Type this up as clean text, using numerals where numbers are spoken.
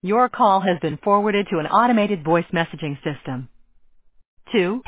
Your call has been forwarded to an automated voice messaging system. 2